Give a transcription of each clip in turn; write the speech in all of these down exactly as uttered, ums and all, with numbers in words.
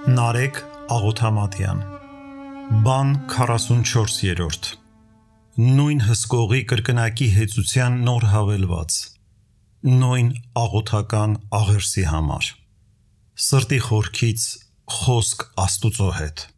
Նարեկ Աղոթամատյան Բան քառասունչորսերորդ Նույն հսկողի կրկնակի հեծության նոր հավելված Նույն աղոթական աղերսի համար Սրտի խորքից խոսք Աստուծո հետ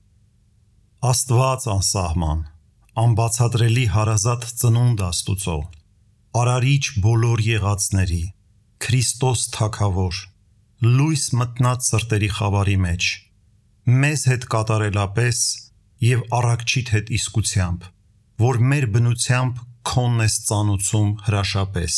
Աստված անսահման անբացատրելի հարազատ ծնունդ Աստուծո Արարիչ բոլոր եղածների Քրիստոս Թագավոր լույս մտնած սրտերի խավարի մեջ Մեզ հետ կատարելապես և առաքչիդ հետ իսկությամբ, որ մեր բնությամբ քոնն ես ծանուցում հրաշապես։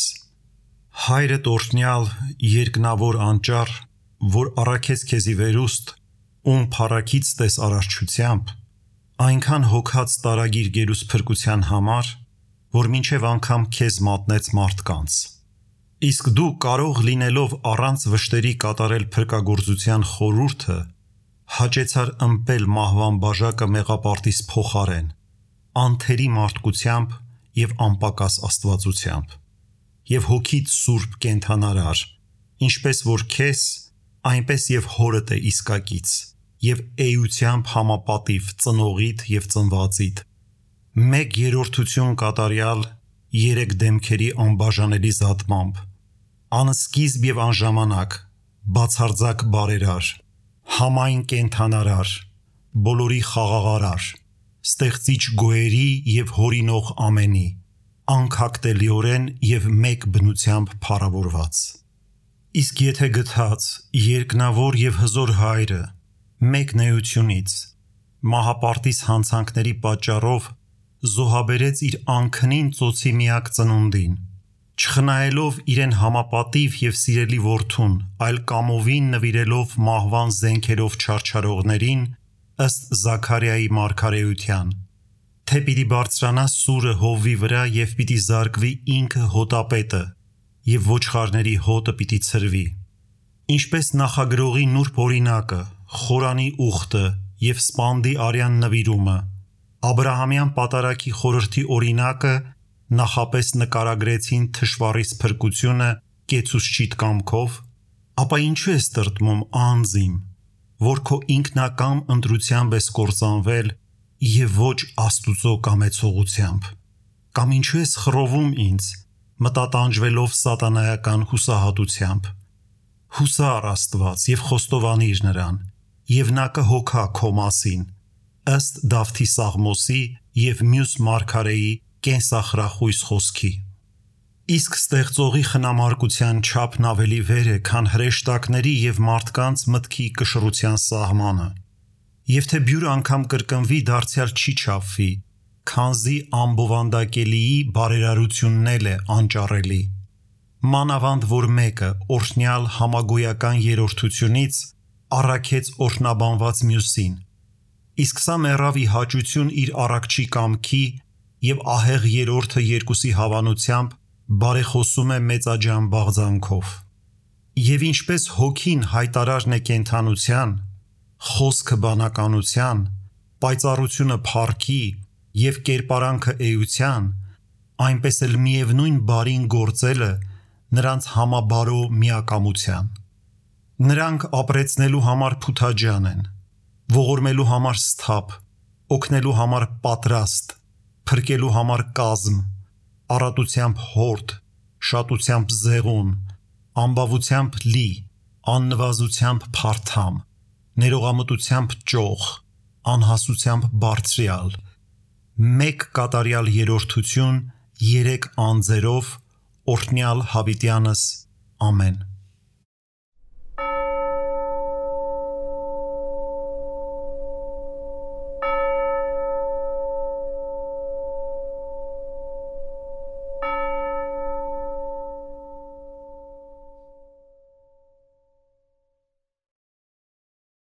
Հայրդ օրհնյալ երկնավոր անճառ, որ առաքեց քեզի վերուստ, ում փառաքից տես արարչությամբ, այնքան հոգած տարագիր գերուս փրկության համար, որ մինչև անգամ քեզ մատնեց մարդկանց։ Իսկ դու կարող լինելով առանց վշտերի կատարել փրկագործության խորհուրդը, հաճեցար ըմպել մահվան բաժակը մեղապարտիս փոխարեն, անթերի մարդկությամբ և անպակաս աստվածությամբ, և հոգիդ սուրբ կենդանարար, ինչպես որ քեզ, այնպես և հորդ է իսկակից, և էությամբ համապատիվ ծնողիդ և ծնվածիդ, մեկ երրորդություն կատարյալ երեք դեմքերի անբաժանելի զատմամբ, անսկիզբ և անժամանակ, բացարձակ բարերար, համայն կենդանարար, բոլորի խաղաղարար, ստեղծիչ գոյերի և հորինող ամենի, անքակտելիորեն և մեկ բնությամբ փառավորված։ Իսկ եթե գթած, երկնավոր և հզոր հայրը, մեկ նեությունից, մահապարտիս հանցանքների պատճառով զոհաբերեց իր անքնին ծոցի միակ ծնունդին, չխնայելով իրեն համապատիվ և սիրելի որդուն, այլ կամովին նվիրելով մահվան զենքերով չարչարողներին, ըստ Զաքարիայի մարգարեության, թե պիտի բարձրանա սուրը հովվի վրա և պիտի զարկվի ինքը հոտապետը, և ոչխարների հոտը պիտի ցրվի, ինչպես նախագրողի նուրբ օրինակը, խորանի ուխտը և սպանդի արյան նվիրումը, Աբրահամյան պատարագի խորհրդի օրինակը նախապես նկարագրեցին թշվառիս փրկությունը կեցուցչիդ կամքով, ապա ինչու ես տրտմում անձիմ, որ քո ինքնակամ ընտրությամբ ես կործանվել և ոչ Աստուծո կամեցողությամբ, կամ ինչու ես խռովում ինձ, մտատանջվելով սատանայական հուսահատությամբ, հուսա՛ր Աստված և խոստովանիր նրան, և նա կհոգա քո մասին, ըստ Դավթի Սաղմոսի և մյուս մարգարեի կենսախրախույս խոսքի։ Իսկ ստեղծողի խնամարկության չափն ավելի վեր է, քան հրեշտակների և մարդկանց մտքի կշռության սահմանը, և թե բյուր անգամ կրկնվի դարձյալ չի չափվի, քանզի անբովանդակելիի բարերարությունն էլ է անճառելի։ Մանավանդ որ մեկը օրհնյալ համագոյական երրորդությունից առաքեց օրհնաբանված մյուսին, իսկ սա մեռավ ի հաճություն իր առաքչի կամքի և ահեղ երրորդը երկուսի հավանությամբ բարեխոսում է մեծաջան բաղձանքով։ Եվ ինչպես հոգին հայտարարն է կենդանության, խոսքը բանականության, պայծառությունը փառքի և կերպարանքը էության, այնպես էլ միևնույն բարին գործելը նրանց համաբարո միակամության։ Նրանք ապրեցնելու համար փութաջան են, ողորմելու համար սթափ, օգնելու համար պատրաստ, փրկելու համար կազմ, առատությամբ հորդ, շատությամբ զեղուն, անբավությամբ լի, աննվազությամբ փարթամ, ներողամտությամբ ճոխ, անհասությամբ բարձրյալ, մեկ կատարյալ երրորդություն երեք անձերով օրհնյալ հավիտյանս ամեն։